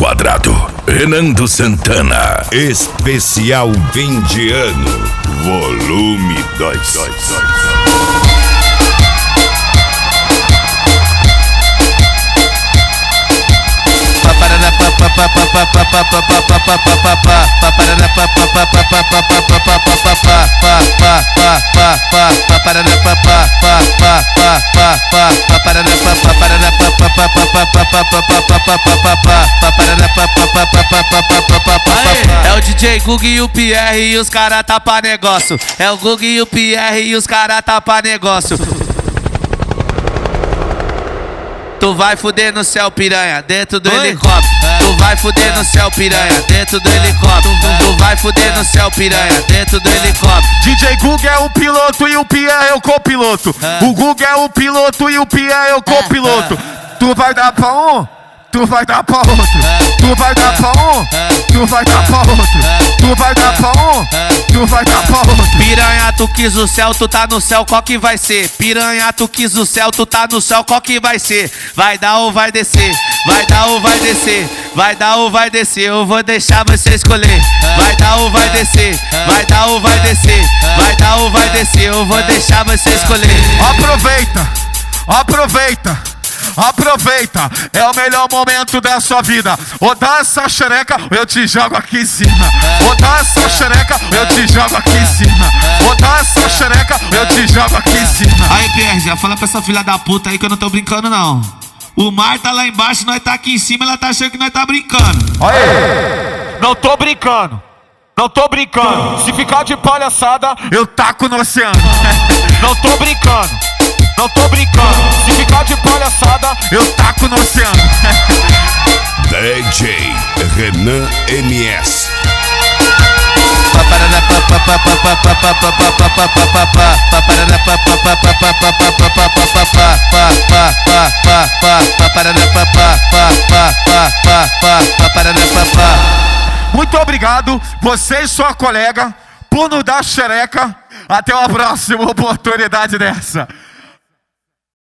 quadrado. Renan Santana, especial 20 anos, volume 2. É o DJ Gug e o Pierre e os cara tapa negócio. É o Gug e o Pierre e os cara tapa negócio. Tu vai fuder no céu, piranha, dentro do helicóptero. Tu vai fuder no céu, piranha, dentro do helicóptero. Tu vai fuder no céu, piranha, dentro do helicóptero. DJ Gug é o piloto e o Pierre é o copiloto. O Gug é o piloto e o Pierre é o copiloto. Tu vai dar pra um, tu vai dar pra outro. Tu vai dar pra um, tu vai dar pra outro. Tu vai dar pra um, tu vai dar pra outro. Piranha, tu quis o céu, tu tá no céu, qual que vai ser? Piranha, tu quis o céu, tu tá no céu, qual que vai ser? Vai dar ou vai descer? Vai dar ou vai descer? Vai dar ou vai descer? Eu vou deixar você escolher. Vai dar ou vai descer? Vai dar ou vai descer? Vai dar ou vai descer? Eu vou deixar você escolher. Aproveita, aproveita. Aproveita, é o melhor momento da sua vida. Ou dá essa xereca, ou eu te jogo aqui em cima. Ou dá essa xereca, ou eu te jogo aqui em cima. Ou dá essa xereca, ou eu te jogo aqui em cima. Aí, Pierre, já fala pra essa filha da puta aí que eu não tô brincando, não. O mar tá lá embaixo, nós tá aqui em cima, ela tá achando que nós tá brincando. Aí, não tô brincando. Não tô brincando. Se ficar de palhaçada, eu taco no oceano. Não tô brincando. Não tô brincando, se ficar de palhaçada, eu taco no oceano. DJ Renan MS. Muito obrigado, você e sua colega, por nos dar xereca. Até uma próxima oportunidade dessa.